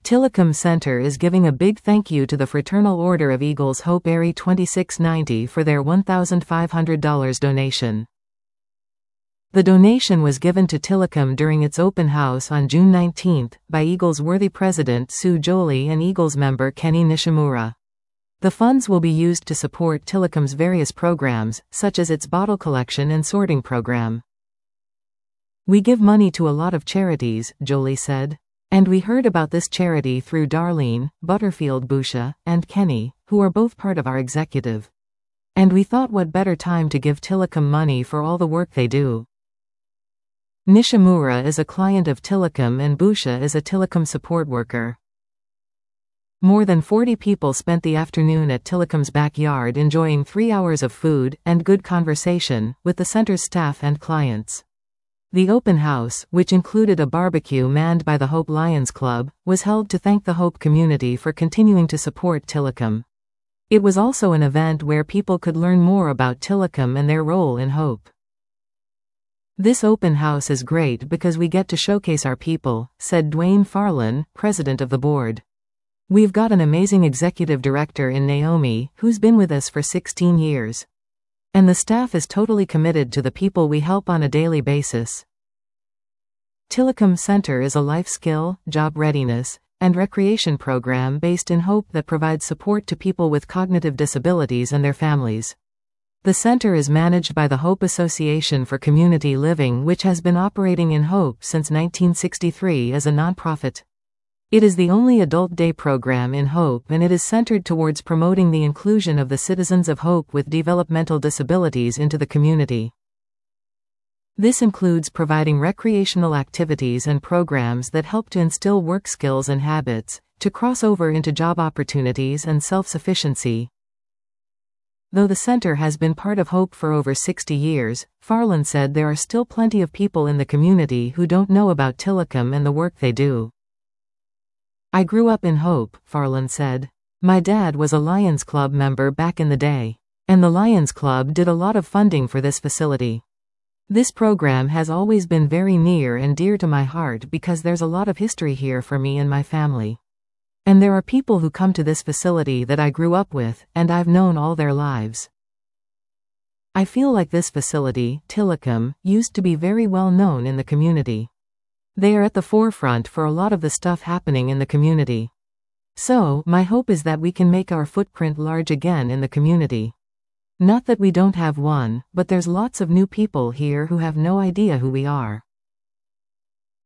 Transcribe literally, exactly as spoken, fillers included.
Tillicum Center is giving a big thank you to the Fraternal Order of Eagles Hope Area twenty-six ninety for their one thousand five hundred dollars donation. The donation was given to Tillicum during its open house on June nineteenth by Eagles worthy President Sue Jolie and Eagles member Kenny Nishimura. The funds will be used to support Tillicum's various programs, such as its bottle collection and sorting program. "We give money to a lot of charities," Jolie said. "And we heard about this charity through Darlene, Butterfield Busha, and Kenny, who are both part of our executive. And we thought what better time to give Tillicum money for all the work they do." Nishimura is a client of Tillicum and Busha is a Tillicum support worker. More than forty people spent the afternoon at Tillicum's backyard enjoying three hours of food and good conversation with the center's staff and clients. The open house, which included a barbecue manned by the Hope Lions Club, was held to thank the Hope community for continuing to support Tillicum. It was also an event where people could learn more about Tillicum and their role in Hope. "This open house is great because we get to showcase our people," said Dwayne Farland, president of the board. "We've got an amazing executive director in Naomi, who's been with us for sixteen years. And the staff is totally committed to the people we help on a daily basis." Tillicum Center is a life skill, job readiness, and recreation program based in Hope that provides support to people with cognitive disabilities and their families. The center is managed by the Hope Association for Community Living, which has been operating in Hope since nineteen sixty-three as a nonprofit. It is the only adult day program in Hope, and it is centered towards promoting the inclusion of the citizens of Hope with developmental disabilities into the community. This includes providing recreational activities and programs that help to instill work skills and habits, to cross over into job opportunities and self-sufficiency. Though the center has been part of Hope for over sixty years, Farland said there are still plenty of people in the community who don't know about Tillicum and the work they do. "I grew up in Hope," Farland said. "My dad was a Lions Club member back in the day. And the Lions Club did a lot of funding for this facility. This program has always been very near and dear to my heart because there's a lot of history here for me and my family. And there are people who come to this facility that I grew up with, and I've known all their lives. I feel like this facility, Tillicum, used to be very well known in the community. They are at the forefront for a lot of the stuff happening in the community. So, my hope is that we can make our footprint large again in the community. Not that we don't have one, but there's lots of new people here who have no idea who we are."